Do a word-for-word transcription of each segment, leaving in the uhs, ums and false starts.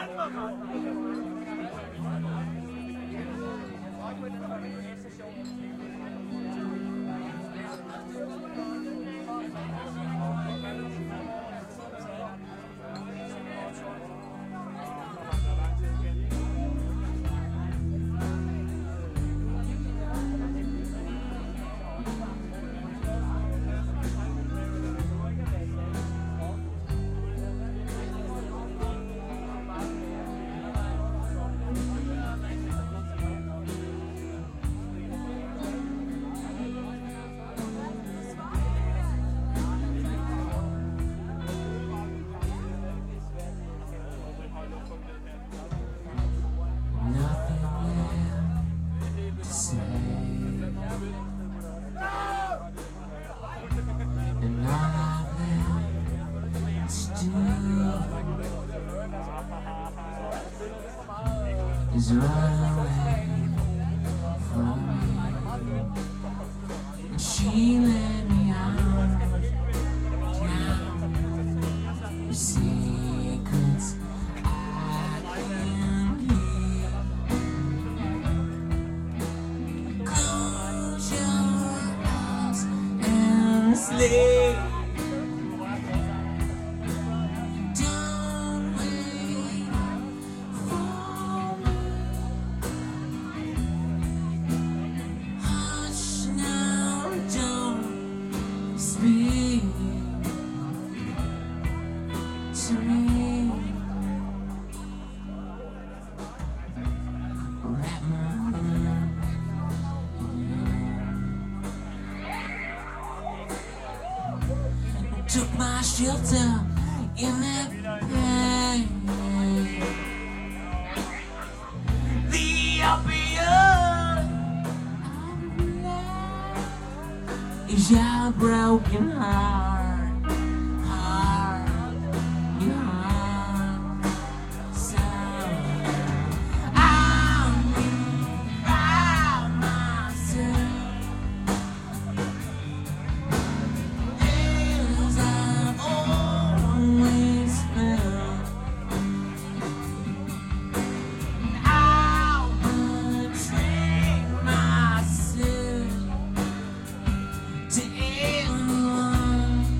Is run away from me, and she let me out down the secrets I can't keep. Close your eyes and sleep. Speak to me. Wrap my arms and took my shelter in that pain. The opiate is your broken heart, heart, your heart. So I'll find myself as I've always felt. I'll betray myself to anyone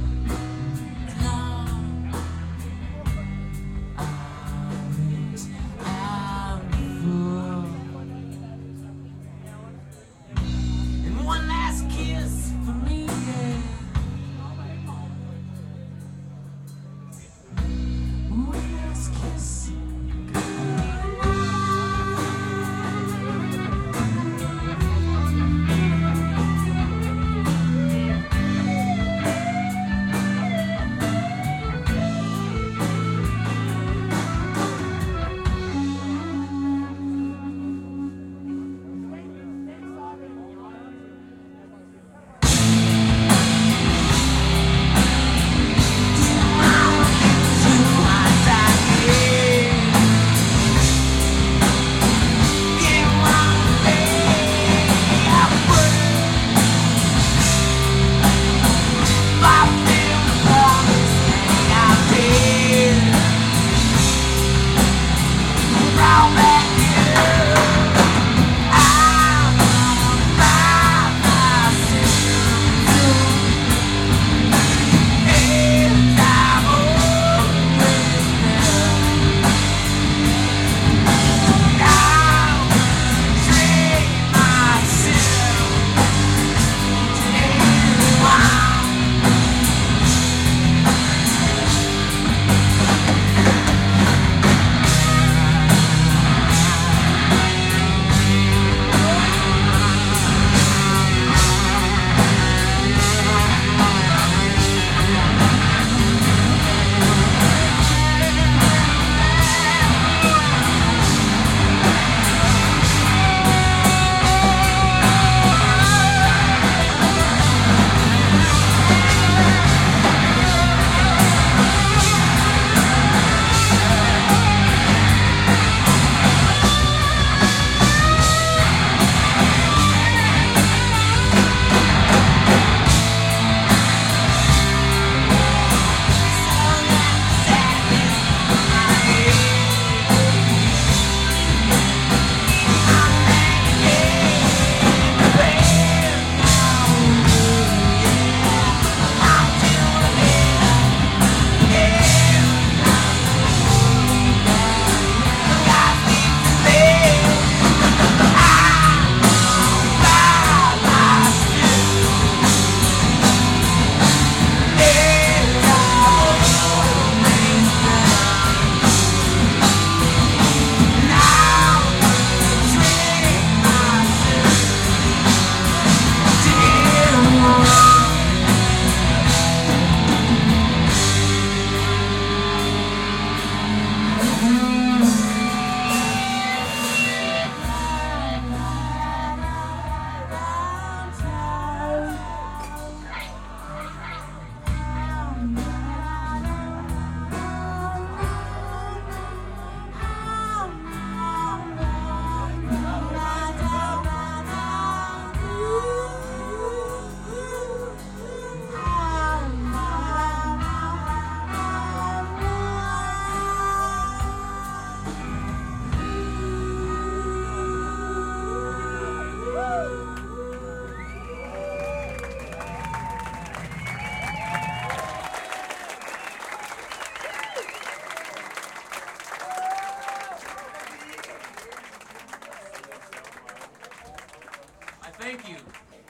Thank you.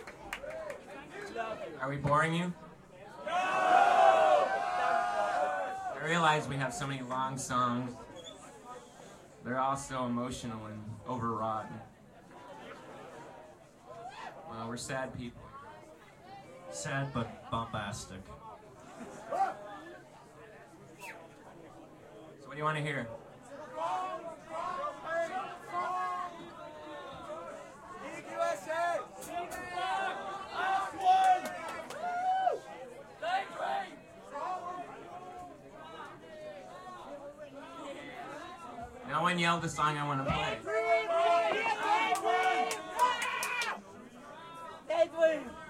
Are we boring you? I realize we have so many long songs. They're all so emotional and overwrought. Well, we're sad people. Sad but bombastic. So what do you want to hear? No one yelled the song I want to play. Edwin!